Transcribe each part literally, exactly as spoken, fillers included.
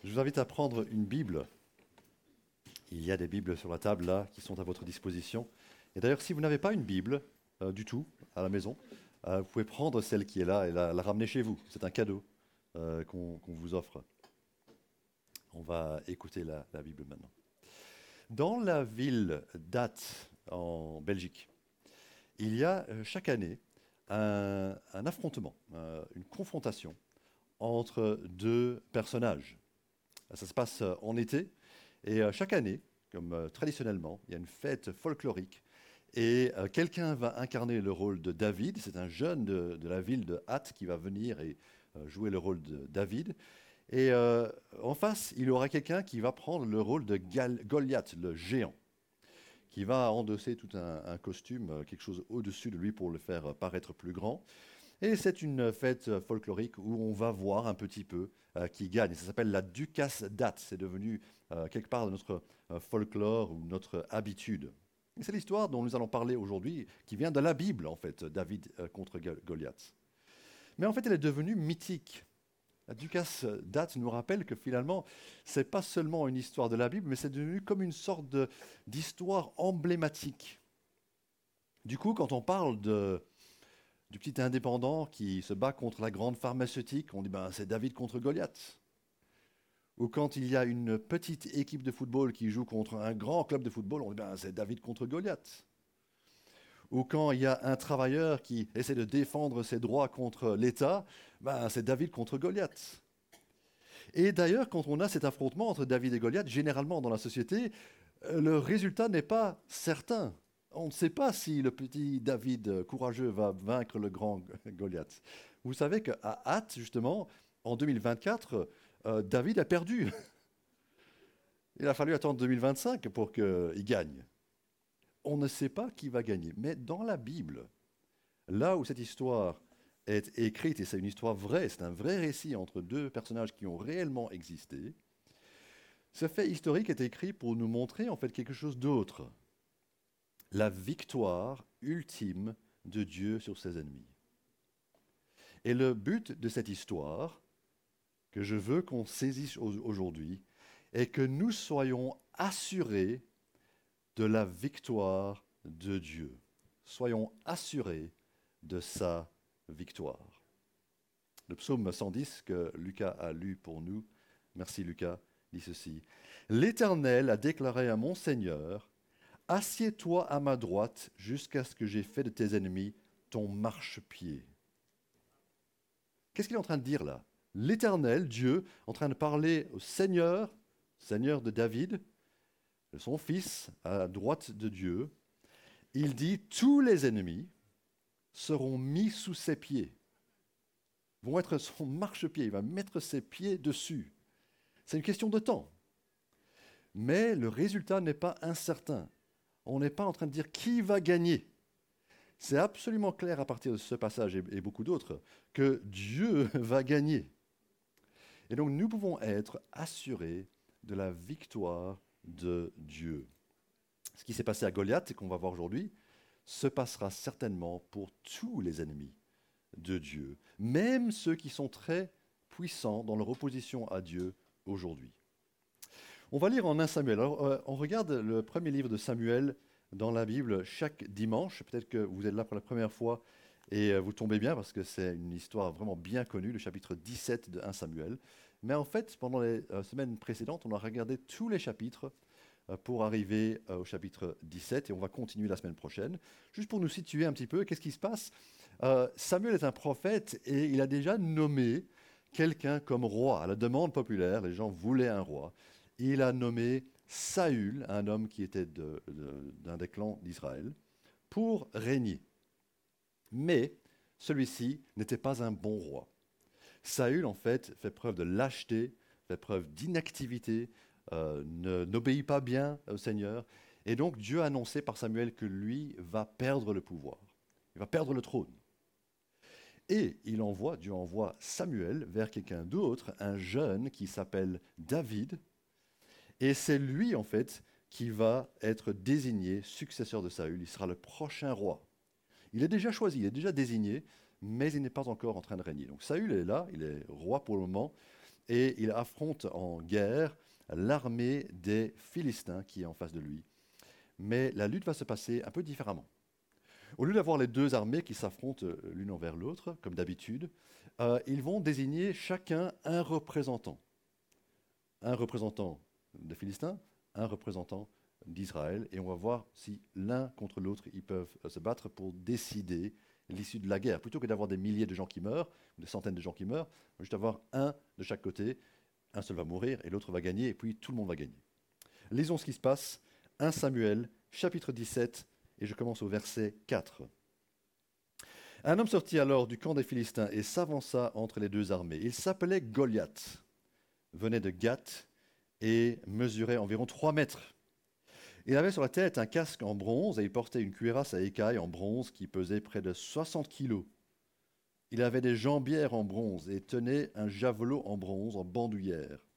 Je vous invite à prendre une Bible. Il y a des Bibles sur la table là qui sont à votre disposition. Et d'ailleurs, si vous n'avez pas une Bible euh, du tout à la maison, euh, vous pouvez prendre celle qui est là et la, la ramener chez vous. C'est un cadeau euh, qu'on qu'on vous offre. On va écouter la, la Bible maintenant. Dans la ville d'Ath, en Belgique, il y a euh, chaque année un, un affrontement, euh, une confrontation entre deux personnages. Ça se passe euh, en été et euh, chaque année, comme euh, traditionnellement, il y a une fête folklorique et euh, quelqu'un va incarner le rôle de David. C'est un jeune de, de la ville de Hatt qui va venir et euh, jouer le rôle de David. Et euh, en face, il y aura quelqu'un qui va prendre le rôle de Gal- Goliath, le géant, qui va endosser tout un, un costume, euh, quelque chose au-dessus de lui pour le faire euh, paraître plus grand. Et c'est une fête euh, folklorique où on va voir un petit peu euh, qui gagne. Ça s'appelle la Ducasse date. C'est devenu euh, quelque part de notre euh, folklore ou notre habitude. Et c'est l'histoire dont nous allons parler aujourd'hui, qui vient de la Bible, en fait, David euh, contre Go- Goliath. Mais en fait, elle est devenue mythique. La Ducasse date nous rappelle que finalement, c'est pas seulement une histoire de la Bible, mais c'est devenu comme une sorte de- d'histoire emblématique. Du coup, quand on parle de, du petit indépendant qui se bat contre la grande pharmaceutique, on dit ben, c'est David contre Goliath. Ou quand il y a une petite équipe de football qui joue contre un grand club de football, on dit ben, c'est David contre Goliath. Ou quand il y a un travailleur qui essaie de défendre ses droits contre l'État, ben, c'est David contre Goliath. Et d'ailleurs, quand on a cet affrontement entre David et Goliath, généralement dans la société, euh, le résultat n'est pas certain. On ne sait pas si le petit David euh, courageux va vaincre le grand Goliath. Vous savez qu'à Hatt, justement, en deux mille vingt-quatre, euh, David a perdu. Il a fallu attendre deux mille vingt-cinq pour qu'il gagne. On ne sait pas qui va gagner. Mais dans la Bible, là où cette histoire est écrite, et c'est une histoire vraie, c'est un vrai récit entre deux personnages qui ont réellement existé, ce fait historique est écrit pour nous montrer en fait quelque chose d'autre. La victoire ultime de Dieu sur ses ennemis. Et le but de cette histoire, que je veux qu'on saisisse aujourd'hui, est que nous soyons assurés de la victoire de Dieu. Soyons assurés de sa victoire. Le psaume cent dix que Lucas a lu pour nous, merci Lucas, dit ceci. L'Éternel a déclaré à mon Seigneur, assieds-toi à ma droite jusqu'à ce que j'ai fait de tes ennemis ton marchepied. Qu'est-ce qu'il est en train de dire là? L'Éternel, Dieu, en train de parler au Seigneur, Seigneur de David, de son fils, à la droite de Dieu. Il dit, tous les ennemis seront mis sous ses pieds, vont être son marchepied, il va mettre ses pieds dessus. C'est une question de temps. Mais le résultat n'est pas incertain. On n'est pas en train de dire qui va gagner. C'est absolument clair à partir de ce passage et, et beaucoup d'autres que Dieu va gagner. Et donc nous pouvons être assurés de la victoire de Dieu. Ce qui s'est passé à Goliath et qu'on va voir aujourd'hui se passera certainement pour tous les ennemis de Dieu, même ceux qui sont très puissants dans leur opposition à Dieu aujourd'hui. On va lire en un Samuel. Alors, euh, on regarde le premier livre de Samuel dans la Bible chaque dimanche. Peut-être que vous êtes là pour la première fois et euh, vous tombez bien parce que c'est une histoire vraiment bien connue, le chapitre dix-sept de un Samuel. Mais en fait, pendant les euh, semaines précédentes, on a regardé tous les chapitres euh, pour arriver euh, au chapitre dix-sept et on va continuer la semaine prochaine. Juste pour nous situer un petit peu, qu'est-ce qui se passe? Euh, Samuel est un prophète et il a déjà nommé quelqu'un comme roi. À la demande populaire, les gens voulaient un roi. Il a nommé Saül, un homme qui était de- de- d'un des clans d'Israël, pour régner. Mais celui-ci n'était pas un bon roi. Saül, en fait, fait preuve de lâcheté, fait preuve d'inactivité, euh, ne- n'obéit pas bien au Seigneur. Et donc Dieu a annoncé par Samuel que lui va perdre le pouvoir. Il va perdre le trône. Et il envoie, Dieu envoie Samuel vers quelqu'un d'autre, un jeune qui s'appelle David. Et c'est lui, en fait, qui va être désigné successeur de Saül. Il sera le prochain roi. Il est déjà choisi, il est déjà désigné, mais il n'est pas encore en train de régner. Donc Saül est là, il est roi pour le moment. et il affronte en guerre l'armée des Philistins qui est en face de lui. Mais la lutte va se passer un peu différemment. Au lieu d'avoir les deux armées qui s'affrontent l'une envers l'autre, comme d'habitude, euh, ils vont désigner chacun un représentant. Un représentant des Philistins, un représentant d'Israël, et on va voir si l'un contre l'autre, ils peuvent se battre pour décider l'issue de la guerre. Plutôt que d'avoir des milliers de gens qui meurent, ou des centaines de gens qui meurent, on va juste avoir un de chaque côté, un seul va mourir, et l'autre va gagner, et puis tout le monde va gagner. Lisons ce qui se passe, premier Samuel, chapitre dix-sept, et je commence au verset quatre. Un homme sortit alors du camp des Philistins et s'avança entre les deux armées. Il s'appelait Goliath, venait de Gath et mesurait environ trois mètres. Il avait sur la tête un casque en bronze et il portait une cuirasse à écailles en bronze qui pesait près de soixante kilos. Il avait des jambières en bronze et tenait un javelot en bronze en bandoulière.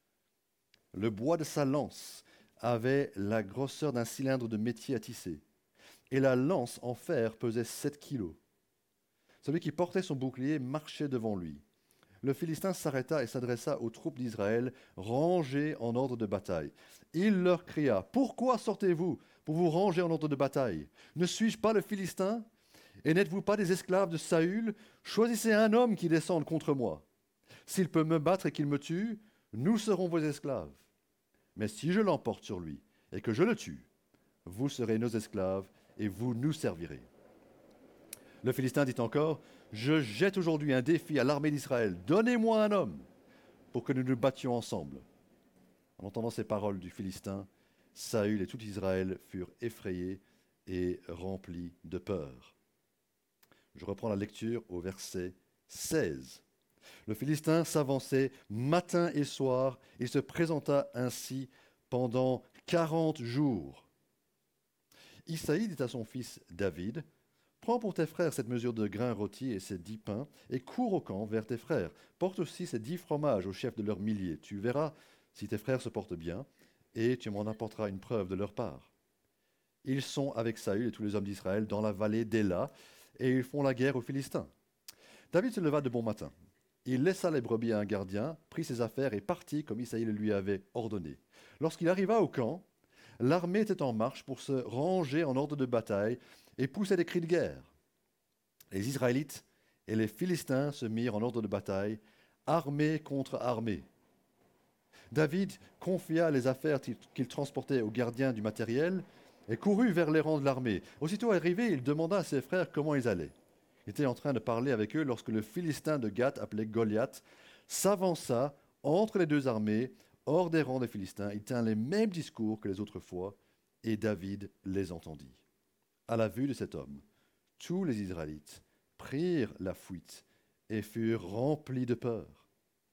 Le bois de sa lance avait la grosseur d'un cylindre de métier à tisser et la lance en fer pesait sept kilos. Celui qui portait son bouclier marchait devant lui. Le Philistin s'arrêta et s'adressa aux troupes d'Israël, rangées en ordre de bataille. Il leur cria, « Pourquoi sortez-vous pour vous ranger en ordre de bataille? Ne suis-je pas le Philistin? Et n'êtes-vous pas des esclaves de Saül? Choisissez un homme qui descende contre moi. S'il peut me battre et qu'il me tue, nous serons vos esclaves. Mais si je l'emporte sur lui et que je le tue, vous serez nos esclaves et vous nous servirez. » Le Philistin dit encore, « Je jette aujourd'hui un défi à l'armée d'Israël. Donnez-moi un homme pour que nous nous battions ensemble. » En entendant ces paroles du Philistin, Saül et tout Israël furent effrayés et remplis de peur. Je reprends la lecture au verset seize. Le Philistin s'avançait matin et soir et se présenta ainsi pendant quarante jours. Isaïe dit à son fils David, « Prends pour tes frères cette mesure de grains rôtis et ces dix pains, et cours au camp vers tes frères. Porte aussi ces dix fromages au chef de leurs milliers. Tu verras si tes frères se portent bien, et tu m'en apporteras une preuve de leur part. » Ils sont avec Saül et tous les hommes d'Israël dans la vallée d'Éla, et ils font la guerre aux Philistins. David se leva de bon matin. Il laissa les brebis à un gardien, prit ses affaires et partit comme Isaïe le lui avait ordonné. Lorsqu'il arriva au camp, l'armée était en marche pour se ranger en ordre de bataille et poussait des cris de guerre. Les Israélites et les Philistins se mirent en ordre de bataille, armée contre armée. David confia les affaires qu'il transportait aux gardiens du matériel et courut vers les rangs de l'armée. Aussitôt arrivé, il demanda à ses frères comment ils allaient. Il était en train de parler avec eux lorsque le Philistin de Gath, appelé Goliath, s'avança entre les deux armées, hors des rangs des Philistins. Il tint les mêmes discours que les autres fois, et David les entendit. À la vue de cet homme, tous les Israélites prirent la fuite et furent remplis de peur.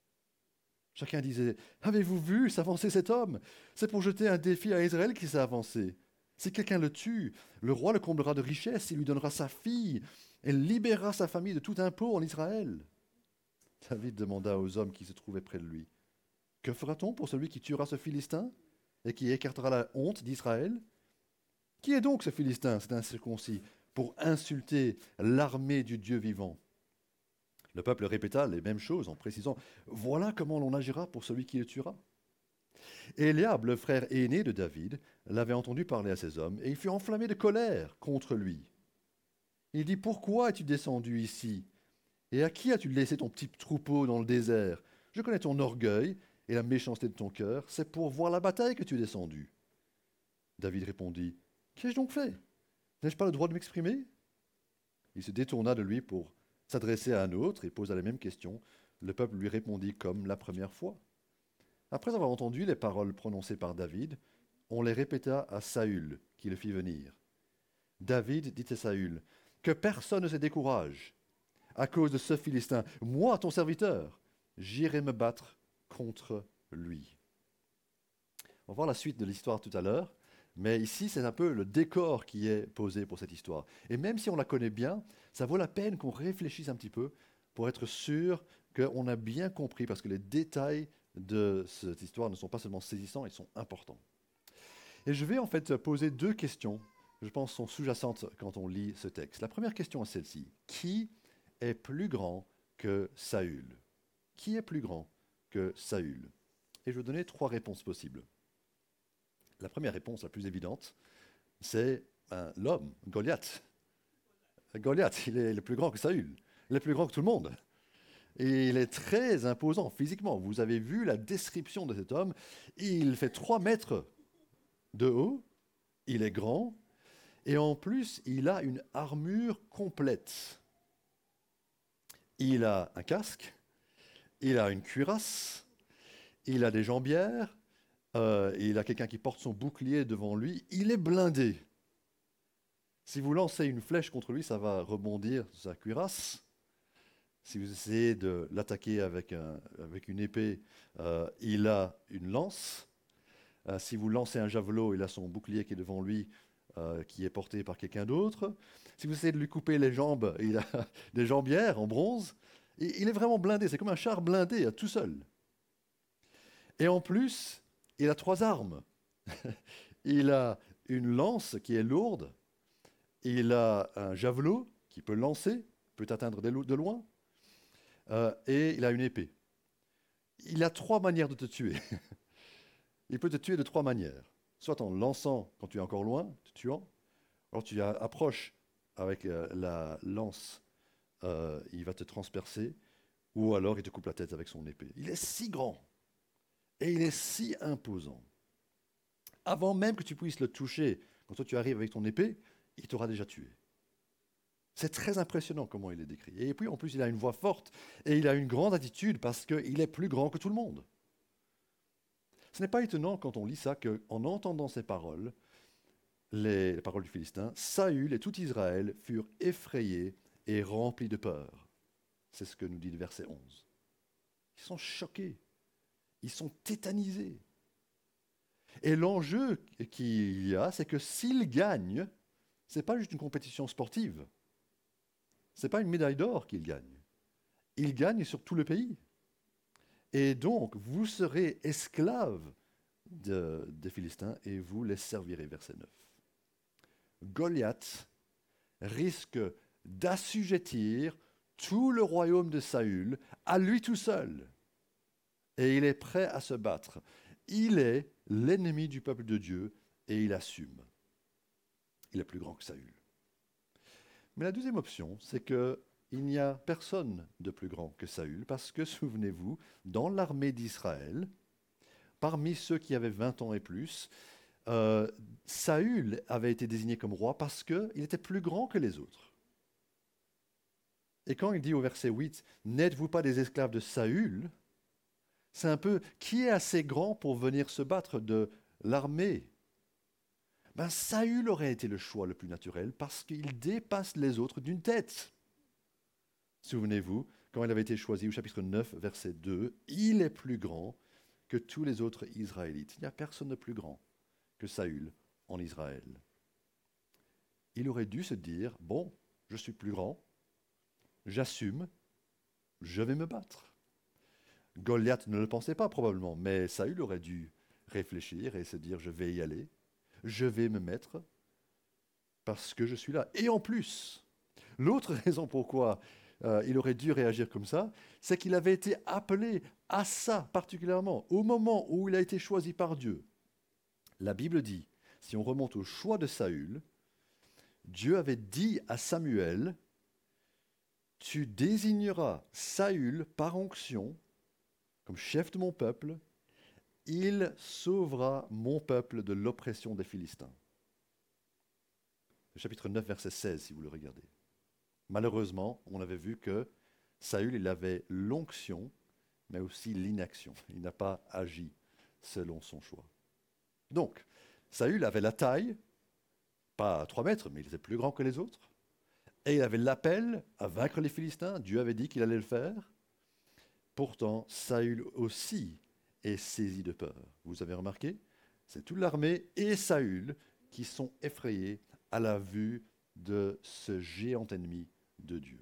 Chacun disait, « Avez-vous vu s'avancer cet homme? C'est pour jeter un défi à Israël qu'il s'est avancé. Si quelqu'un le tue, le roi le comblera de richesses, il lui donnera sa fille, et libérera sa famille de tout impôt en Israël. » David demanda aux hommes qui se trouvaient près de lui, « Que fera-t-on pour celui qui tuera ce Philistin et qui écartera la honte d'Israël? Qui est donc ce Philistin, cet incirconcis, pour insulter l'armée du Dieu vivant ?» Le peuple répéta les mêmes choses en précisant, « Voilà comment l'on agira pour celui qui le tuera. » Éliab, le frère aîné de David, l'avait entendu parler à ses hommes, et il fut enflammé de colère contre lui. Il dit, « Pourquoi es-tu descendu ici? Et à qui as-tu laissé ton petit troupeau dans le désert? Je connais ton orgueil et la méchanceté de ton cœur. C'est pour voir la bataille que tu es descendu. » David répondit, « Qu'ai-je donc fait? N'ai-je pas le droit de m'exprimer ?» Il se détourna de lui pour s'adresser à un autre et posa les mêmes questions. Le peuple lui répondit comme la première fois. Après avoir entendu les paroles prononcées par David, on les répéta à Saül, qui le fit venir. David dit à Saül, « Que personne ne se décourage à cause de ce Philistin. Moi, ton serviteur, j'irai me battre contre lui. » On va voir la suite de l'histoire tout à l'heure, mais ici, c'est un peu le décor qui est posé pour cette histoire. Et même si on la connaît bien, ça vaut la peine qu'on réfléchisse un petit peu pour être sûr qu'on a bien compris, parce que les détails de cette histoire ne sont pas seulement saisissants, ils sont importants. Et je vais en fait poser deux questions, je pense, sont sous-jacentes quand on lit ce texte. La première question est celle-ci. Qui est plus grand que Saül? Qui est plus grand que Saül? Et je vais vous donner trois réponses possibles. La première réponse, la plus évidente, c'est ben, l'homme, Goliath. Goliath, il est le plus grand que Saül. Il est plus grand que tout le monde. Et il est très imposant physiquement. Vous avez vu la description de cet homme. Il fait trois mètres de haut. Il est grand. Et en plus, il a une armure complète. Il a un casque. Il a une cuirasse. Il a des jambières. Euh, il a quelqu'un qui porte son bouclier devant lui. Il est blindé. Si vous lancez une flèche contre lui, ça va rebondir sur sa cuirasse. Si vous essayez de l'attaquer avec, un, avec une épée, euh, il a une lance. Euh, si vous lancez un javelot, il a son bouclier qui est devant lui, euh, qui est porté par quelqu'un d'autre. Si vous essayez de lui couper les jambes, il a des jambières en bronze. Et il est vraiment blindé, c'est comme un char blindé, tout seul. Et en plus, il a trois armes. Il a une lance qui est lourde. Il a un javelot qui peut lancer, peut atteindre de loin. Euh, et il a une épée. Il a trois manières de te tuer. Il peut te tuer de trois manières. Soit en lançant quand tu es encore loin, te tuant. Alors tu approches avec euh, la lance, euh, il va te transpercer. Ou alors il te coupe la tête avec son épée. Il est si grand. Et il est si imposant. Avant même que tu puisses le toucher, quand toi tu arrives avec ton épée, il t'aura déjà tué. C'est très impressionnant comment il est décrit. Et puis en plus, il a une voix forte et il a une grande attitude parce qu'il est plus grand que tout le monde. Ce n'est pas étonnant quand on lit ça qu'en entendant ces paroles, les, les paroles du Philistin, Saül et tout Israël furent effrayés et remplis de peur. C'est ce que nous dit le verset onze. Ils sont choqués. Ils sont tétanisés. Et l'enjeu qu'il y a, c'est que s'ils gagnent, ce n'est pas juste une compétition sportive. Ce n'est pas une médaille d'or qu'il gagne. Il gagne sur tout le pays. Et donc, vous serez esclaves de, des Philistins et vous les servirez. Verset neuf. Goliath risque d'assujettir tout le royaume de Saül à lui tout seul. Et il est prêt à se battre. Il est l'ennemi du peuple de Dieu et il assume. Il est plus grand que Saül. Mais la deuxième option, c'est qu'il n'y a personne de plus grand que Saül, parce que, souvenez-vous, dans l'armée d'Israël, parmi ceux qui avaient vingt ans et plus, euh, Saül avait été désigné comme roi parce qu'il était plus grand que les autres. Et quand il dit au verset huit, « N'êtes-vous pas des esclaves de Saül ?» C'est un peu, qui est assez grand pour venir se battre de l'armée? Ben, Saül aurait été le choix le plus naturel parce qu'il dépasse les autres d'une tête. Souvenez-vous, quand il avait été choisi au chapitre neuf, verset deux, il est plus grand que tous les autres Israélites. Il n'y a personne de plus grand que Saül en Israël. Il aurait dû se dire, bon, je suis plus grand, j'assume, je vais me battre. Goliath ne le pensait pas probablement, mais Saül aurait dû réfléchir et se dire, je vais y aller. Je vais me mettre parce que je suis là. Et en plus, l'autre raison pourquoi euh, il aurait dû réagir comme ça, c'est qu'il avait été appelé à ça particulièrement, au moment où il a été choisi par Dieu. La Bible dit, si on remonte au choix de Saül, Dieu avait dit à Samuel, « Tu désigneras Saül par onction comme chef de mon peuple, il sauvera mon peuple de l'oppression des Philistins. » Le chapitre neuf, verset seize, si vous le regardez. Malheureusement, on avait vu que Saül, il avait l'onction, mais aussi l'inaction. Il n'a pas agi selon son choix. Donc, Saül avait la taille, pas à trois mètres, mais il était plus grand que les autres. Et il avait l'appel à vaincre les Philistins. Dieu avait dit qu'il allait le faire. Pourtant, Saül aussi est saisi de peur. Vous avez remarqué? C'est toute l'armée et Saül qui sont effrayés à la vue de ce géant ennemi de Dieu.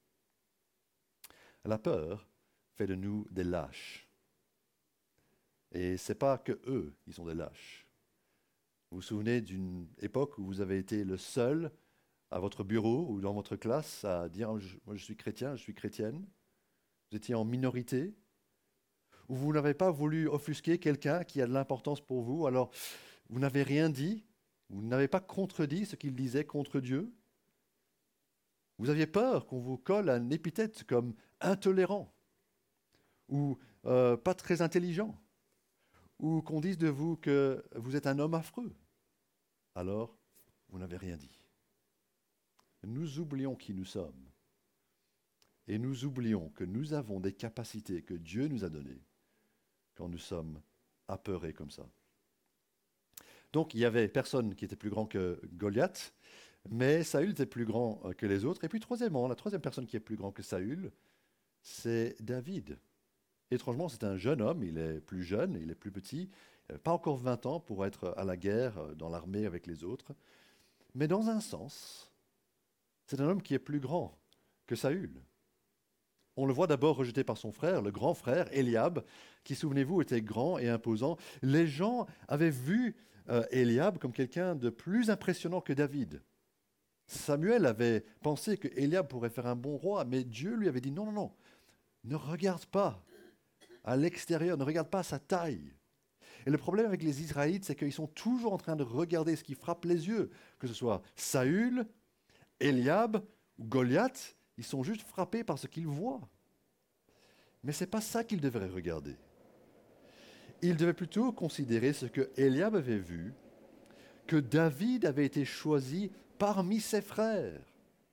La peur fait de nous des lâches. Et ce n'est pas que eux, ils sont des lâches. Vous vous souvenez d'une époque où vous avez été le seul à votre bureau ou dans votre classe à dire « moi je suis chrétien, je suis chrétienne ». Vous étiez en minorité. ou vous n'avez pas voulu offusquer quelqu'un qui a de l'importance pour vous, alors vous n'avez rien dit, vous n'avez pas contredit ce qu'il disait contre Dieu. Vous aviez peur qu'on vous colle un épithète comme intolérant, ou euh, pas très intelligent, ou qu'on dise de vous que vous êtes un homme affreux. Alors, vous n'avez rien dit. Nous oublions qui nous sommes. Et nous oublions que nous avons des capacités que Dieu nous a données quand nous sommes apeurés comme ça. Donc, il y avait personne qui était plus grand que Goliath, mais Saül était plus grand que les autres. Et puis, troisièmement, la troisième personne qui est plus grand que Saül, c'est David. Étrangement, c'est un jeune homme, il est plus jeune, il est plus petit, il n'avait pas encore vingt ans pour être à la guerre dans l'armée avec les autres. Mais dans un sens, c'est un homme qui est plus grand que Saül. On le voit d'abord rejeté par son frère, le grand frère, Eliab, qui, souvenez-vous, était grand et imposant. Les gens avaient vu euh, Eliab comme quelqu'un de plus impressionnant que David. Samuel avait pensé que Eliab pourrait faire un bon roi, mais Dieu lui avait dit non, non, non, ne regarde pas à l'extérieur, ne regarde pas sa taille. Et le problème avec les Israélites, c'est qu'ils sont toujours en train de regarder ce qui frappe les yeux, que ce soit Saül, Eliab ou Goliath, ils sont juste frappés par ce qu'ils voient. Mais ce n'est pas ça qu'ils devraient regarder. Ils devaient plutôt considérer ce que Eliab avait vu, que David avait été choisi parmi ses frères.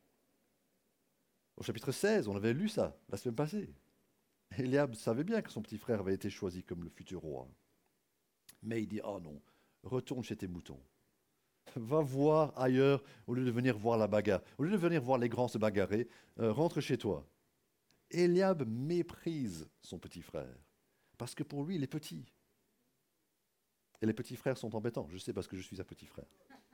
Au chapitre seize, on avait lu ça la semaine passée. Eliab savait bien que son petit frère avait été choisi comme le futur roi. Mais il dit, oh non, retourne chez tes moutons. Va voir ailleurs au lieu de venir voir la bagarre. Au lieu de venir voir les grands se bagarrer, euh, rentre chez toi. Eliab méprise son petit frère parce que pour lui, il est petit. Et les petits frères sont embêtants. Je sais parce que je suis un petit frère.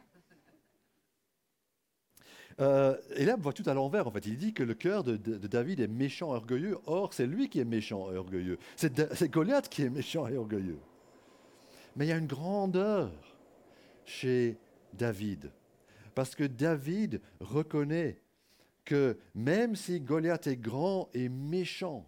Euh, Eliab voit tout à l'envers, en fait. Il dit que le cœur de, de, de David est méchant et orgueilleux. Or, c'est lui qui est méchant et orgueilleux. C'est, c'est Goliath qui est méchant et orgueilleux. Mais il y a une grandeur chez David. Parce que David reconnaît que même si Goliath est grand et méchant,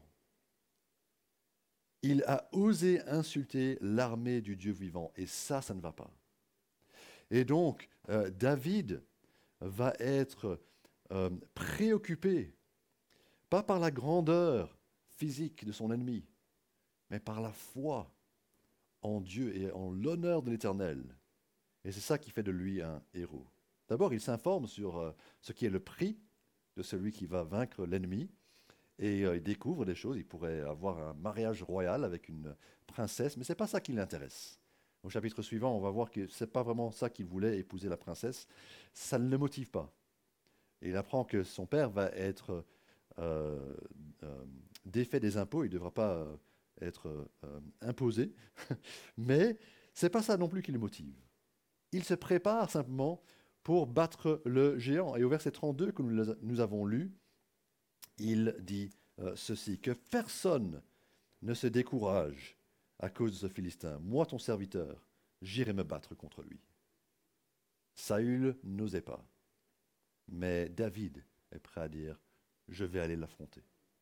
il a osé insulter l'armée du Dieu vivant. Et ça, ça ne va pas. Et donc, euh, David va être euh, préoccupé, pas par la grandeur physique de son ennemi, mais par la foi en Dieu et en l'honneur de l'Éternel. Et c'est ça qui fait de lui un héros. D'abord, il s'informe sur euh, ce qui est le prix de celui qui va vaincre l'ennemi, et euh, il découvre des choses. Il pourrait avoir un mariage royal avec une princesse, mais ce n'est pas ça qui l'intéresse. Au chapitre suivant, on va voir que ce n'est pas vraiment ça qu'il voulait, épouser la princesse. Ça ne le motive pas. Et il apprend que son père va être euh, euh, défait des impôts, il ne devra pas euh, être euh, imposé, mais ce n'est pas ça non plus qui le motive. Il se prépare simplement pour battre le géant. Et au verset trente-deux que nous, nous avons lu, il dit euh, ceci, que personne ne se décourage à cause de ce Philistin. Moi, ton serviteur, j'irai me battre contre lui. Saül n'osait pas, mais David est prêt à dire, je vais aller l'affronter.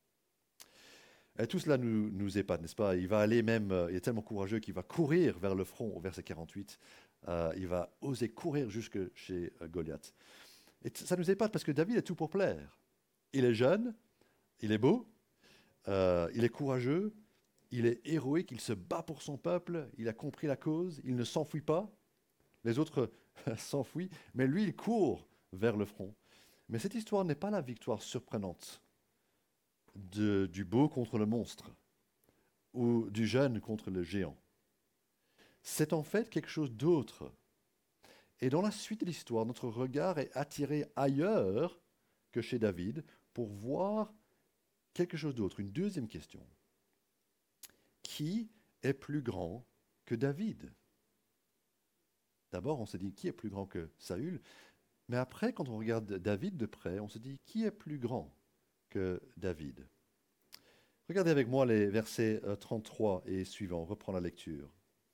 Et tout cela nous, nous épate, n'est-ce pas? Il va aller même, euh, il est tellement courageux qu'il va courir vers le front au verset quarante-huit. Euh, il va oser courir jusque chez euh, Goliath. Et t- ça nous épate parce que David est tout pour plaire. Il est jeune, il est beau, euh, il est courageux, il est héroïque, il se bat pour son peuple, il a compris la cause, il ne s'enfuit pas. Les autres s'enfuient, mais lui, il court vers le front. Mais cette histoire n'est pas la victoire surprenante de, du beau contre le monstre ou du jeune contre le géant. C'est en fait quelque chose d'autre. Et dans la suite de l'histoire, notre regard est attiré ailleurs que chez David pour voir quelque chose d'autre, une deuxième question. Qui est plus grand que David? D'abord, on se dit qui est plus grand que Saül, mais après, quand on regarde David de près, on se dit qui est plus grand que David? Regardez avec moi les versets trente-trois et suivants, on reprend la lecture.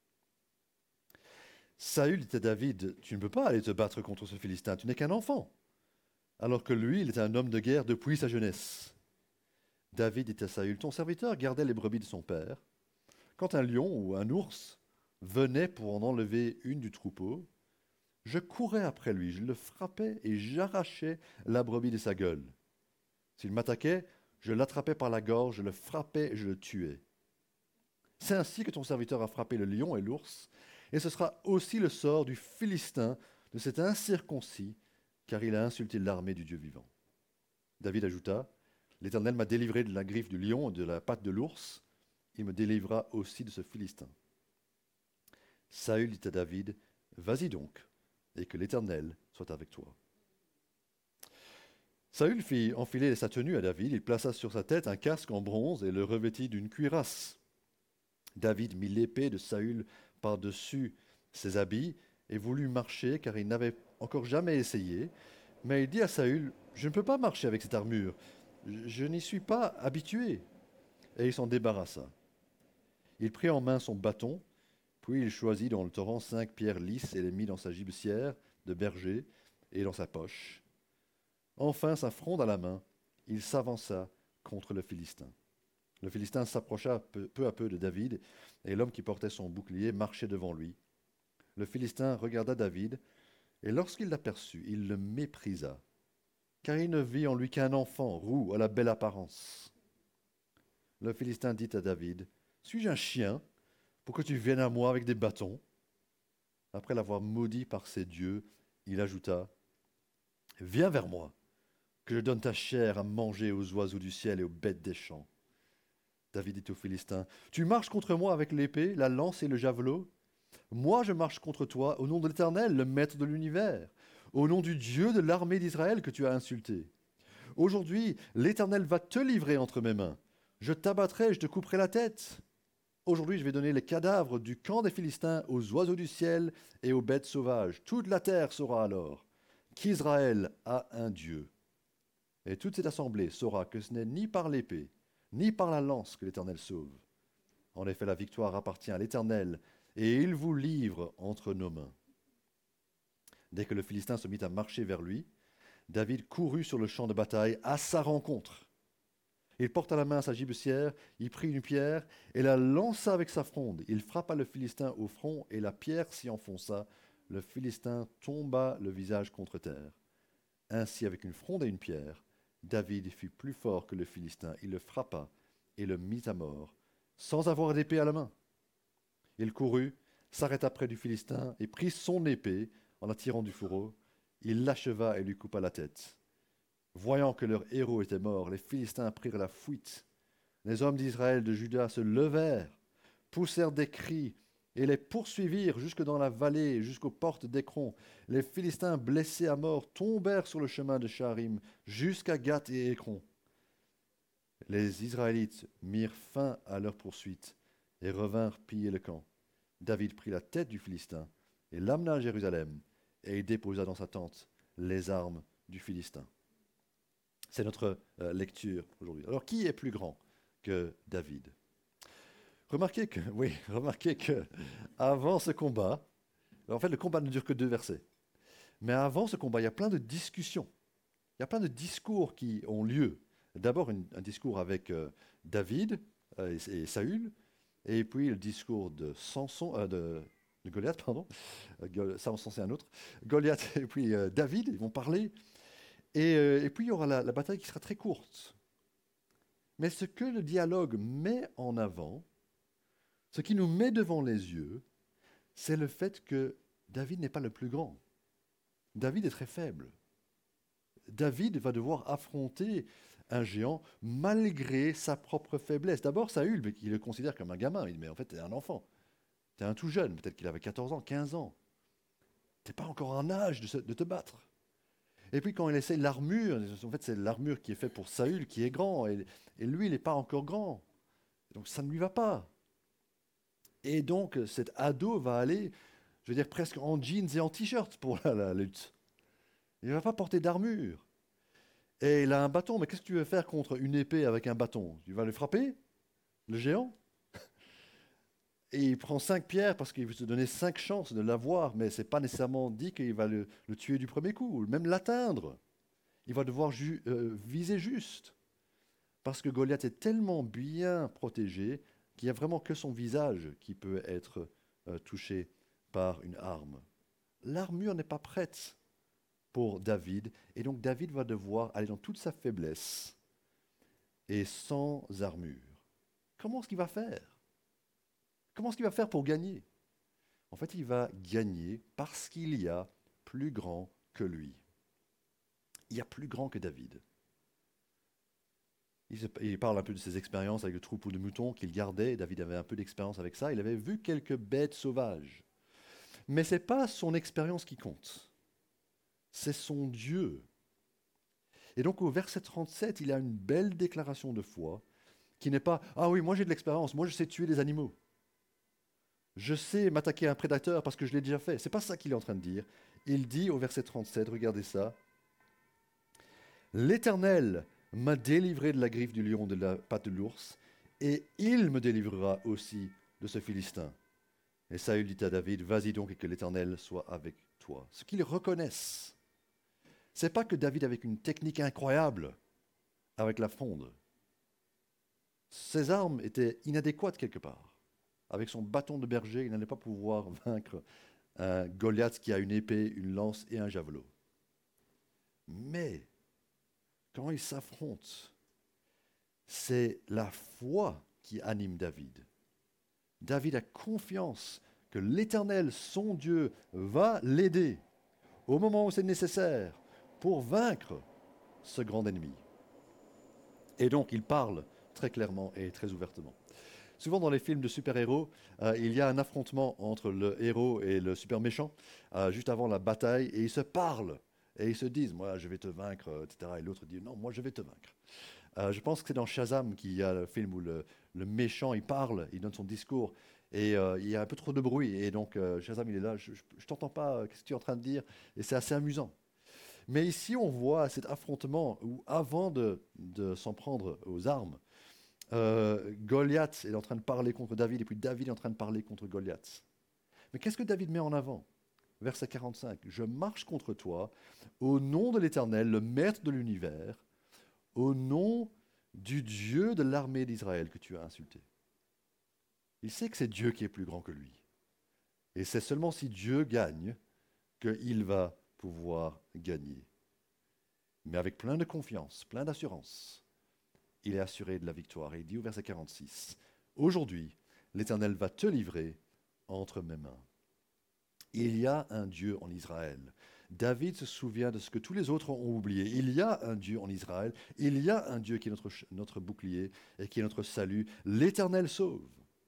Saül dit à David, tu ne peux pas aller te battre contre ce Philistin, tu n'es qu'un enfant. Alors que lui, il était un homme de guerre depuis sa jeunesse. David dit à Saül, ton serviteur gardait les brebis de son père. quand un lion ou un ours venait pour en enlever une du troupeau, je courais après lui, je le frappais et j'arrachais la brebis de sa gueule. S'il m'attaquait, je l'attrapais par la gorge, je le frappais et je le tuais. C'est ainsi que ton serviteur a frappé le lion et l'ours, et ce sera aussi le sort du Philistin, de cet incirconcis, car il a insulté l'armée du Dieu vivant. » David ajouta, « L'Éternel m'a délivré de la griffe du lion et de la patte de l'ours, il me délivrera aussi de ce Philistin. » Saül dit à David, « Vas-y donc, et que l'Éternel soit avec toi. » Saül fit enfiler sa tenue à David, il plaça sur sa tête un casque en bronze et le revêtit d'une cuirasse. David mit l'épée de Saül par-dessus ses habits et voulut marcher, car il n'avait encore jamais essayé. Mais il dit à Saül, « Je ne peux pas marcher avec cette armure, je, je n'y suis pas habitué. » Et il s'en débarrassa. Il prit en main son bâton, puis il choisit dans le torrent cinq pierres lisses et les mit dans sa gibecière de berger et dans sa poche. Enfin, sa fronde à la main, il s'avança contre le Philistin. Le Philistin s'approcha peu, peu à peu de David, et l'homme qui portait son bouclier marchait devant lui. Le Philistin regarda David, et lorsqu'il l'aperçut, il le méprisa, car il ne vit en lui qu'un enfant roux à la belle apparence. Le Philistin dit à David, « Suis-je un chien pour que tu viennes à moi avec des bâtons ?» Après l'avoir maudit par ses dieux, il ajouta, « Viens vers moi, que je donne ta chair à manger aux oiseaux du ciel et aux bêtes des champs. » David dit aux Philistins, « Tu marches contre moi avec l'épée, la lance et le javelot. Moi je marche contre toi au nom de l'Éternel, le Maître de l'univers, au nom du Dieu de l'armée d'Israël que tu as insulté. Aujourd'hui, l'Éternel va te livrer entre mes mains. Je t'abattrai, je te couperai la tête. Aujourd'hui, je vais donner les cadavres du camp des Philistins aux oiseaux du ciel et aux bêtes sauvages. Toute la terre saura alors qu'Israël a un Dieu. Et toute cette assemblée saura que ce n'est ni par l'épée, ni par la lance que l'Éternel sauve. En effet, la victoire appartient à l'Éternel, et il vous livre entre nos mains. » Dès que le Philistin se mit à marcher vers lui, David courut sur le champ de bataille à sa rencontre. Il porta la main à sa gibecière, il prit une pierre et la lança avec sa fronde. Il frappa le Philistin au front et la pierre s'y enfonça. Le Philistin tomba le visage contre terre. Ainsi, avec une fronde et une pierre, David fut plus fort que le Philistin. Il le frappa et le mit à mort, sans avoir d'épée à la main. Il courut, s'arrêta près du Philistin et prit son épée en la tirant du fourreau. Il l'acheva et lui coupa la tête. Voyant que leur héros était mort, les Philistins prirent la fuite. Les hommes d'Israël de Juda se levèrent, poussèrent des cris et les poursuivirent jusque dans la vallée, jusqu'aux portes d'Écron. Les Philistins, blessés à mort, tombèrent sur le chemin de Sharim, jusqu'à Gath et Écron. Les Israélites mirent fin à leur poursuite et revinrent piller le camp. David prit la tête du Philistin et l'amena à Jérusalem, et il déposa dans sa tente les armes du Philistin. C'est notre euh, lecture aujourd'hui. Alors, qui est plus grand que David ? Remarquez que, oui, remarquez que avant ce combat, en fait, le combat ne dure que deux versets. Mais avant ce combat, il y a plein de discussions. Il y a plein de discours qui ont lieu. D'abord, une, un discours avec euh, David euh, et, et Saül, et puis le discours de Samson, euh, de, de Goliath, pardon. Euh, Samson, c'est un autre. Goliath et puis euh, David, ils vont parler. Et, euh, et puis, il y aura la, la bataille qui sera très courte. Mais ce que le dialogue met en avant, ce qui nous met devant les yeux, c'est le fait que David n'est pas le plus grand. David est très faible. David va devoir affronter un géant malgré sa propre faiblesse. D'abord, Saül, mais il le considère comme un gamin. Il dit, mais en fait, tu es un enfant. Tu es un tout jeune. Peut-être qu'il avait quatorze ans, quinze ans. Tu n'es pas encore en âge de, se, de te battre. Et puis quand il essaie l'armure, en fait c'est l'armure qui est faite pour Saül qui est grand, et, et lui il n'est pas encore grand. Donc ça ne lui va pas. Et donc cet ado va aller, je veux dire presque en jeans et en t-shirt pour la, la lutte. Il ne va pas porter d'armure. Et il a un bâton, mais qu'est-ce que tu veux faire contre une épée avec un bâton ? Tu vas le frapper, le géant ? Et il prend cinq pierres parce qu'il veut se donner cinq chances de l'avoir, mais ce n'est pas nécessairement dit qu'il va le, le tuer du premier coup, ou même l'atteindre. Il va devoir ju- euh, viser juste. Parce que Goliath est tellement bien protégé qu'il n'y a vraiment que son visage qui peut être euh, touché par une arme. L'armure n'est pas prête pour David, et donc David va devoir aller dans toute sa faiblesse et sans armure. Comment est-ce qu'il va faire? Comment est-ce qu'il va faire pour gagner? En fait, il va gagner parce qu'il y a plus grand que lui. Il y a plus grand que David. Il, se, il parle un peu de ses expériences avec le troupeau de moutons qu'il gardait. David avait un peu d'expérience avec ça. Il avait vu quelques bêtes sauvages. Mais ce n'est pas son expérience qui compte. C'est son Dieu. Et donc au verset trente-sept, il a une belle déclaration de foi qui n'est pas « Ah oui, moi j'ai de l'expérience, moi je sais tuer des animaux. Je sais m'attaquer à un prédateur parce que je l'ai déjà fait. » Ce n'est pas ça qu'il est en train de dire. Il dit au verset trente-sept, regardez ça, « L'Éternel m'a délivré de la griffe du lion, de la patte de l'ours, et il me délivrera aussi de ce Philistin. » Et Saül dit à David, « Vas-y donc et que l'Éternel soit avec toi. » Ce qu'ils reconnaissent, ce n'est pas que David avait une technique incroyable avec la fronde. Ses armes étaient inadéquates quelque part. Avec son bâton de berger, il n'allait pas pouvoir vaincre un Goliath qui a une épée, une lance et un javelot. Mais quand ils s'affrontent, c'est la foi qui anime David. David a confiance que l'Éternel, son Dieu, va l'aider au moment où c'est nécessaire pour vaincre ce grand ennemi. Et donc il parle très clairement et très ouvertement. Souvent dans les films de super-héros, euh, il y a un affrontement entre le héros et le super méchant, euh, juste avant la bataille, et ils se parlent, et ils se disent « moi je vais te vaincre », et cetera. Et l'autre dit « non, moi je vais te vaincre ». Euh, je pense que c'est dans Shazam qu'il y a le film où le, le méchant, il parle, il donne son discours, et euh, il y a un peu trop de bruit, et donc euh, Shazam il est là, « je ne t'entends pas, qu'est-ce que tu es en train de dire ?» Et c'est assez amusant. Mais ici on voit cet affrontement où avant de, de s'en prendre aux armes, Euh, Goliath est en train de parler contre David, et puis David est en train de parler contre Goliath. Mais qu'est-ce que David met en avant? Verset quarante-cinq. « Je marche contre toi au nom de l'Éternel, le maître de l'univers, au nom du Dieu de l'armée d'Israël que tu as insulté. » Il sait que c'est Dieu qui est plus grand que lui. Et c'est seulement si Dieu gagne qu'il va pouvoir gagner. Mais avec plein de confiance, plein d'assurance, il est assuré de la victoire. Et il dit au verset quarante-six, « Aujourd'hui, l'Éternel va te livrer entre mes mains. » Il y a un Dieu en Israël. David se souvient de ce que tous les autres ont oublié. Il y a un Dieu en Israël. Il y a un Dieu qui est notre, notre bouclier et qui est notre salut. L'Éternel sauve.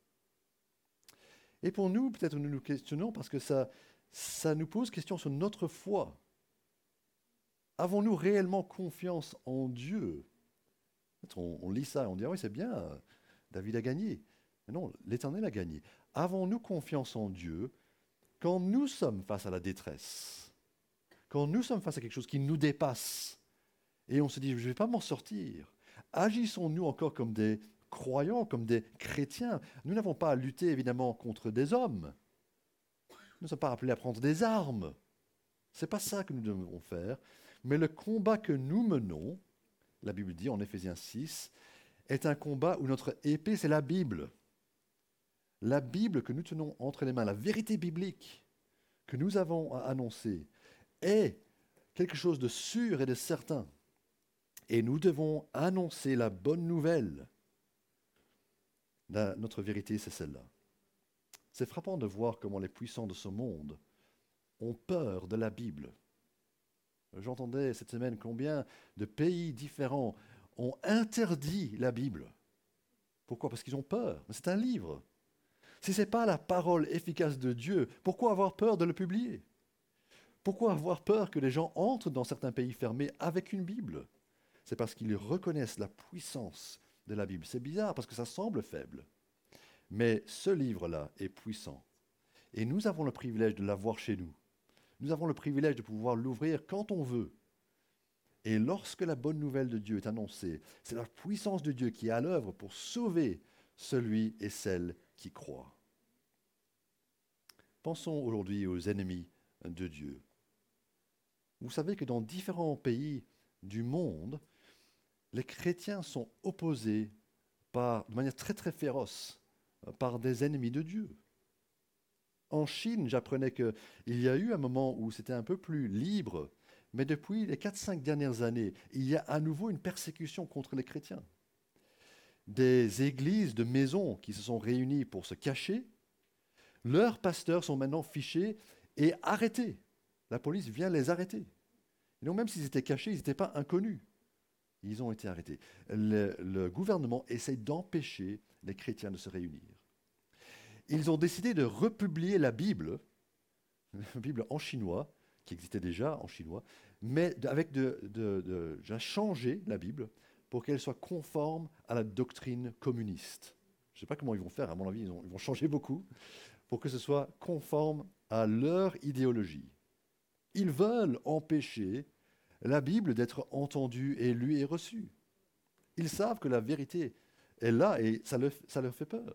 Et pour nous, peut-être nous nous questionnons parce que ça, ça nous pose question sur notre foi. Avons-nous réellement confiance en Dieu? On, on lit ça et on dit, ah oui, c'est bien, David a gagné. Mais non, l'Éternel a gagné. Avons-nous confiance en Dieu quand nous sommes face à la détresse? Quand nous sommes face à quelque chose qui nous dépasse et on se dit, je ne vais pas m'en sortir. Agissons-nous encore comme des croyants, comme des chrétiens? Nous n'avons pas à lutter évidemment contre des hommes. Nous ne sommes pas appelés à prendre des armes. Ce n'est pas ça que nous devons faire. Mais le combat que nous menons, la Bible dit en Éphésiens six, est un combat où notre épée, c'est la Bible. La Bible que nous tenons entre les mains, la vérité biblique que nous avons à annoncer, est quelque chose de sûr et de certain. Et nous devons annoncer la bonne nouvelle. La, notre vérité, c'est celle-là. C'est frappant de voir comment les puissants de ce monde ont peur de la Bible. J'entendais cette semaine combien de pays différents ont interdit la Bible. Pourquoi? Parce qu'ils ont peur. Mais c'est un livre. Si ce n'est pas la parole efficace de Dieu, pourquoi avoir peur de le publier? Pourquoi avoir peur que les gens entrent dans certains pays fermés avec une Bible? C'est parce qu'ils reconnaissent la puissance de la Bible. C'est bizarre parce que ça semble faible. Mais ce livre-là est puissant. Et nous avons le privilège de l'avoir chez nous. Nous avons le privilège de pouvoir l'ouvrir quand on veut. Et lorsque la bonne nouvelle de Dieu est annoncée, c'est la puissance de Dieu qui est à l'œuvre pour sauver celui et celle qui croient. Pensons aujourd'hui aux ennemis de Dieu. Vous savez que dans différents pays du monde, les chrétiens sont opposés par, de manière très très féroce par des ennemis de Dieu. En Chine, j'apprenais qu'il y a eu un moment où c'était un peu plus libre, mais depuis les quatre cinq dernières années, il y a à nouveau une persécution contre les chrétiens. Des églises de maisons qui se sont réunies pour se cacher, leurs pasteurs sont maintenant fichés et arrêtés. La police vient les arrêter. Et donc même s'ils étaient cachés, ils n'étaient pas inconnus. Ils ont été arrêtés. Le, le gouvernement essaie d'empêcher les chrétiens de se réunir. Ils ont décidé de republier la Bible, la Bible en chinois, qui existait déjà en chinois, mais avec de, de, de, de changer la Bible pour qu'elle soit conforme à la doctrine communiste. Je ne sais pas comment ils vont faire, à mon avis, ils, ont, ils vont changer beaucoup pour que ce soit conforme à leur idéologie. Ils veulent empêcher la Bible d'être entendue et lue et reçue. Ils savent que la vérité est là et ça leur, ça leur fait peur.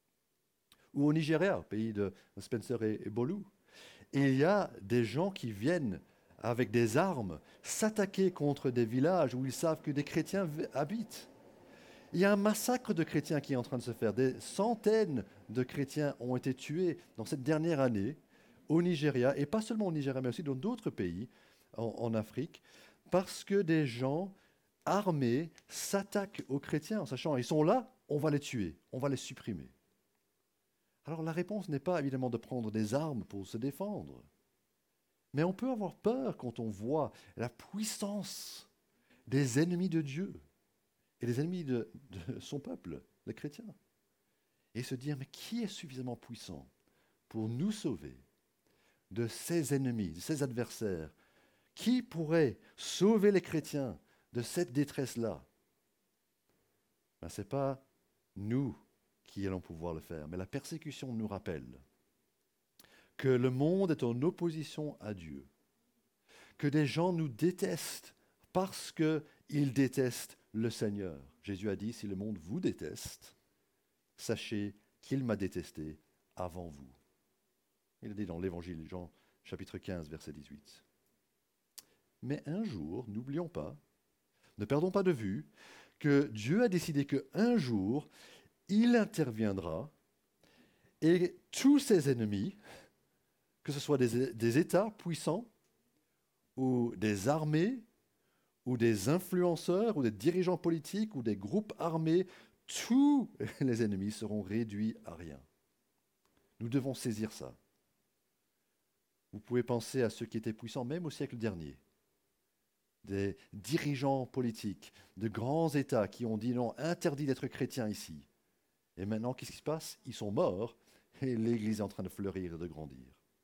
Ou au Nigeria, pays de Spencer et, et Bolu, il y a des gens qui viennent avec des armes s'attaquer contre des villages où ils savent que des chrétiens habitent. Il y a un massacre de chrétiens qui est en train de se faire. Des centaines de chrétiens ont été tués dans cette dernière année au Nigeria, et pas seulement au Nigeria, mais aussi dans d'autres pays en, en Afrique, parce que des gens armés s'attaquent aux chrétiens en sachant ils sont là, on va les tuer, on va les supprimer. Alors la réponse n'est pas évidemment de prendre des armes pour se défendre, mais on peut avoir peur quand on voit la puissance des ennemis de Dieu et des ennemis de, de son peuple, les chrétiens, et se dire, mais qui est suffisamment puissant pour nous sauver de ces ennemis, de ces adversaires? Qui pourrait sauver les chrétiens de cette détresse-là? Ben, ce n'est pas nous qui allons pouvoir le faire, mais la persécution nous rappelle que le monde est en opposition à Dieu, que des gens nous détestent parce qu'ils détestent le Seigneur. Jésus a dit, si le monde vous déteste, sachez qu'il m'a détesté avant vous. Il a dit dans l'Évangile, Jean chapitre quinze, verset dix-huit. Mais un jour, n'oublions pas, ne perdons pas de vue, que Dieu a décidé qu'un jour, il interviendra et tous ses ennemis, que ce soit des, des États puissants ou des armées ou des influenceurs ou des dirigeants politiques ou des groupes armés, tous les ennemis seront réduits à rien. Nous devons saisir ça. Vous pouvez penser à ceux qui étaient puissants même au siècle dernier. Des dirigeants politiques, de grands États qui ont dit non, interdit d'être chrétien ici. Et maintenant, qu'est-ce qui se passe? Ils sont morts et l'Église est en train de fleurir et de grandir.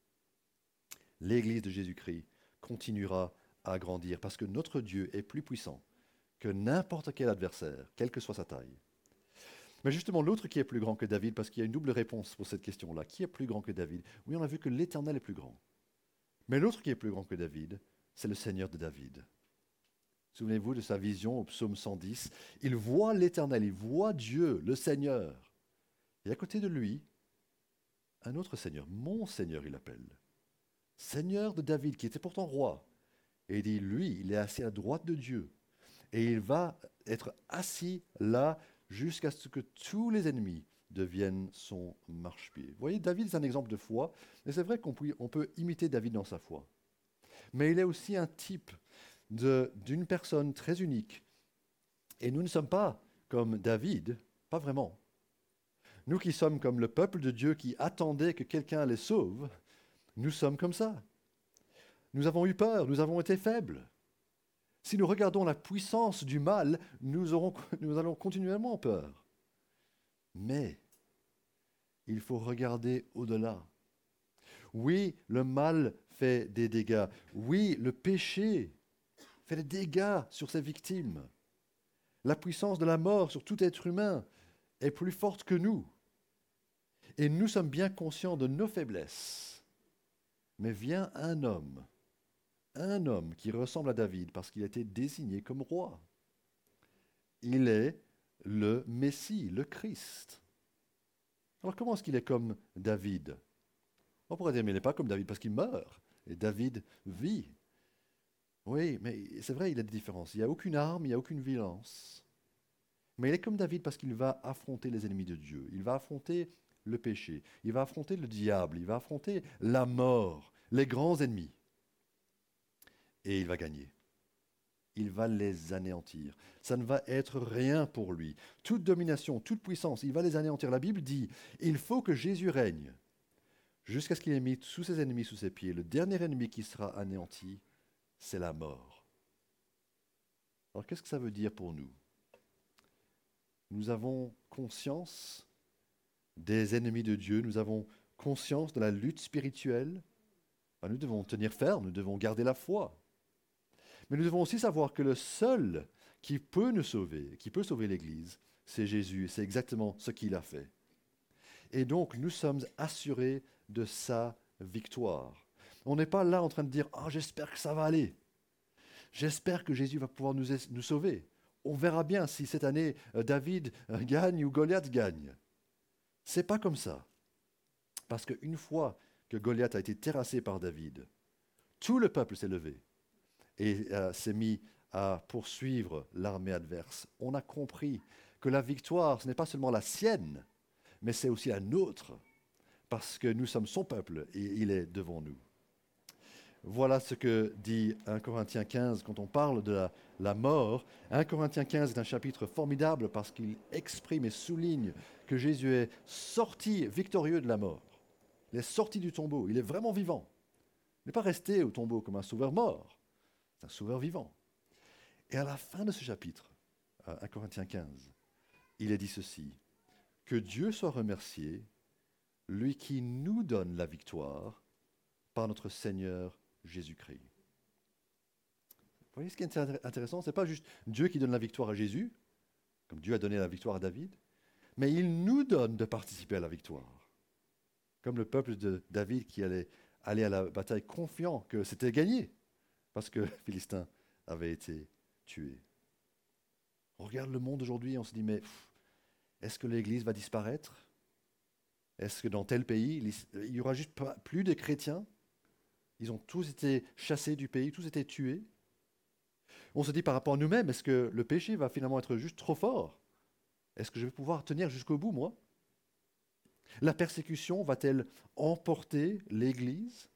L'Église de Jésus-Christ continuera à grandir parce que notre Dieu est plus puissant que n'importe quel adversaire, quelle que soit sa taille. Mais justement, l'autre qui est plus grand que David, parce qu'il y a une double réponse pour cette question-là. Qui est plus grand que David? Oui, on a vu que l'Éternel est plus grand. Mais l'autre qui est plus grand que David, c'est le Seigneur de David. Souvenez-vous de sa vision au psaume cent dix. Il voit l'Éternel, il voit Dieu, le Seigneur. Et à côté de lui, un autre Seigneur, mon Seigneur, il l'appelle. Seigneur de David, qui était pourtant roi. Et il dit, lui, il est assis à la droite de Dieu. Et il va être assis là jusqu'à ce que tous les ennemis deviennent son marchepied. Vous voyez, David, c'est un exemple de foi. Et c'est vrai qu'on peut, on peut imiter David dans sa foi. Mais il est aussi un type de, d'une personne très unique. Et nous ne sommes pas comme David, pas vraiment. Nous qui sommes comme le peuple de Dieu qui attendait que quelqu'un les sauve, nous sommes comme ça. Nous avons eu peur, nous avons été faibles. Si nous regardons la puissance du mal, nous, aurons, nous allons continuellement peur. Mais il faut regarder au-delà. Oui, le mal fait des dégâts. Oui, le péché fait des dégâts sur ses victimes. La puissance de la mort sur tout être humain est plus forte que nous. Et nous sommes bien conscients de nos faiblesses. Mais vient un homme, un homme qui ressemble à David parce qu'il a été désigné comme roi. Il est le Messie, le Christ. Alors comment est-ce qu'il est comme David? On pourrait dire, mais il n'est pas comme David parce qu'il meurt. Et David vit. Oui, mais c'est vrai, il y a des différences. Il n'y a aucune arme, il n'y a aucune violence. Mais il est comme David parce qu'il va affronter les ennemis de Dieu. Il va affronter le péché. Il va affronter le diable. Il va affronter la mort, les grands ennemis. Et il va gagner. Il va les anéantir. Ça ne va être rien pour lui. Toute domination, toute puissance, il va les anéantir. La Bible dit, il faut que Jésus règne jusqu'à ce qu'il ait mis tous ses ennemis sous ses pieds. Le dernier ennemi qui sera anéanti, c'est la mort. Alors qu'est-ce que ça veut dire pour nous? Nous avons conscience des ennemis de Dieu, nous avons conscience de la lutte spirituelle. Enfin, nous devons tenir ferme, nous devons garder la foi. Mais nous devons aussi savoir que le seul qui peut nous sauver, qui peut sauver l'Église, c'est Jésus. C'est exactement ce qu'il a fait. Et donc, nous sommes assurés de sa victoire. On n'est pas là en train de dire « Ah, j'espère que ça va aller. J'espère que Jésus va pouvoir nous, nous sauver. » On verra bien si cette année, David gagne ou Goliath gagne. C'est pas comme ça. Parce qu'une fois que Goliath a été terrassé par David, tout le peuple s'est levé et euh, s'est mis à poursuivre l'armée adverse. On a compris que la victoire, ce n'est pas seulement la sienne, mais c'est aussi la nôtre, parce que nous sommes son peuple et il est devant nous. Voilà ce que dit un Corinthiens quinze quand on parle de la, la mort. un Corinthiens quinze est un chapitre formidable parce qu'il exprime et souligne que Jésus est sorti victorieux de la mort. Il est sorti du tombeau, il est vraiment vivant. Il n'est pas resté au tombeau comme un sauveur mort, c'est un sauveur vivant. Et à la fin de ce chapitre, un Corinthiens quinze, il est dit ceci, que Dieu soit remercié, lui qui nous donne la victoire par notre Seigneur Jésus-Christ. Vous voyez ce qui est intéressant? Ce n'est pas juste Dieu qui donne la victoire à Jésus, comme Dieu a donné la victoire à David, mais il nous donne de participer à la victoire. Comme le peuple de David qui allait aller à la bataille confiant que c'était gagné, parce que les Philistins avaient été tués. On regarde le monde aujourd'hui et on se dit, mais pff, est-ce que l'Église va disparaître? Est-ce que dans tel pays, il n'y aura juste pas, plus de chrétiens? Ils ont tous été chassés du pays, tous été tués. On se dit par rapport à nous-mêmes, est-ce que le péché va finalement être juste trop fort? Est-ce que je vais pouvoir tenir jusqu'au bout, moi? La persécution va-t-elle emporter l'Église?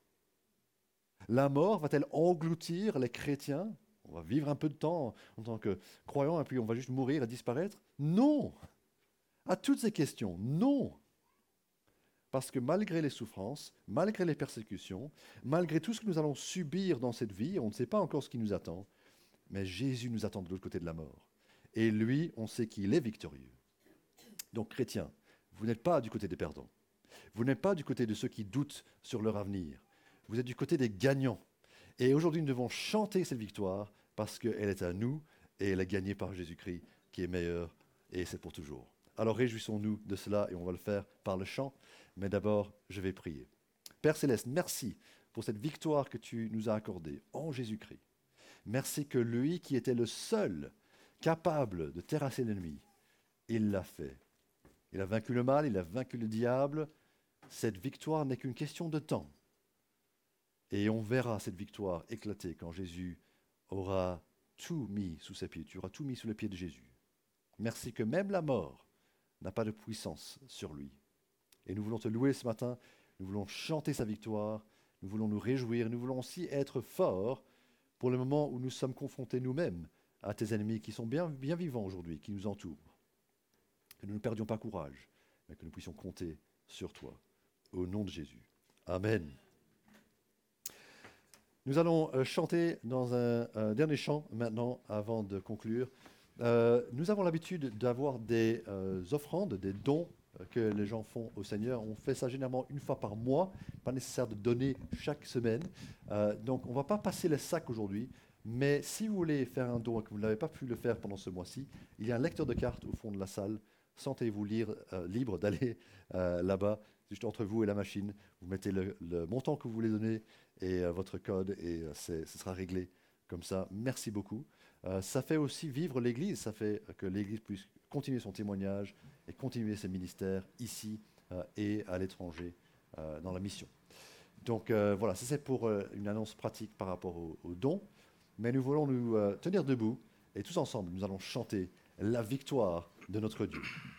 La mort va-t-elle engloutir les chrétiens? On va vivre un peu de temps en tant que croyants et puis on va juste mourir et disparaître? Non! À toutes ces questions, non! Parce que malgré les souffrances, malgré les persécutions, malgré tout ce que nous allons subir dans cette vie, on ne sait pas encore ce qui nous attend, mais Jésus nous attend de l'autre côté de la mort. Et lui, on sait qu'il est victorieux. Donc, chrétiens, vous n'êtes pas du côté des perdants. Vous n'êtes pas du côté de ceux qui doutent sur leur avenir. Vous êtes du côté des gagnants. Et aujourd'hui, nous devons chanter cette victoire parce qu'elle est à nous et elle est gagnée par Jésus-Christ qui est meilleur et c'est pour toujours. Alors réjouissons-nous de cela et on va le faire par le chant. Mais d'abord, je vais prier. Père Céleste, merci pour cette victoire que tu nous as accordée en Jésus-Christ. Merci que lui qui était le seul capable de terrasser l'ennemi, il l'a fait. Il a vaincu le mal, il a vaincu le diable. Cette victoire n'est qu'une question de temps. Et on verra cette victoire éclater quand Jésus aura tout mis sous ses pieds. Tu auras tout mis sous les pieds de Jésus. Merci que même la mort n'a pas de puissance sur lui. Et nous voulons te louer ce matin, nous voulons chanter sa victoire, nous voulons nous réjouir, nous voulons aussi être forts pour le moment où nous sommes confrontés nous-mêmes à tes ennemis qui sont bien, bien vivants aujourd'hui, qui nous entourent. Que nous ne perdions pas courage, mais que nous puissions compter sur toi. Au nom de Jésus. Amen. Nous allons euh, chanter dans un, un dernier chant maintenant avant de conclure. Euh, nous avons l'habitude d'avoir des euh, offrandes, des dons que les gens font au Seigneur. On fait ça généralement une fois par mois, pas nécessaire de donner chaque semaine. Euh, donc on ne va pas passer les sacs aujourd'hui, mais si vous voulez faire un don et que vous n'avez pas pu le faire pendant ce mois-ci, il y a un lecteur de cartes au fond de la salle. Sentez-vous lire, euh, libre d'aller euh, là-bas, juste entre vous et la machine. Vous mettez le, le montant que vous voulez donner et euh, votre code et euh, ce sera réglé comme ça. Merci beaucoup. Euh, ça fait aussi vivre l'Église, ça fait que l'Église puisse continuer son témoignage et continuer ses ministères ici euh, et à l'étranger euh, dans la mission. Donc euh, voilà, ça c'est pour euh, une annonce pratique par rapport aux au dons. Mais nous voulons nous euh, tenir debout et tous ensemble, nous allons chanter la victoire de notre Dieu.